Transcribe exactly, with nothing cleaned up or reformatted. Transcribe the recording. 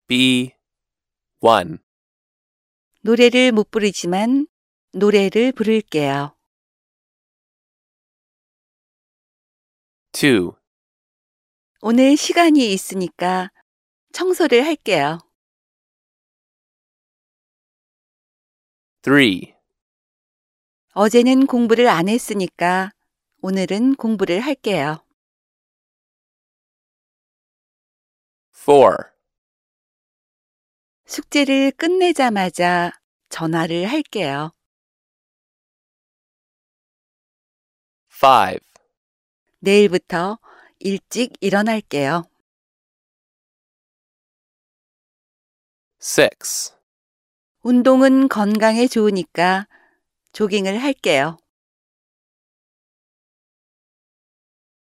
B one. 노래를 못 부르지만 노래를 부를게요. two. 오늘 시간이 있으니까 청소를 할게요. three. 어제는 공부를 안 했으니까 오늘은 공부를 할게요. four. 숙제를 끝내자마자 전화를 할게요. five. 내일부터 일찍 일어날게요. six. 운동은 건강에 좋으니까 조깅을 할게요.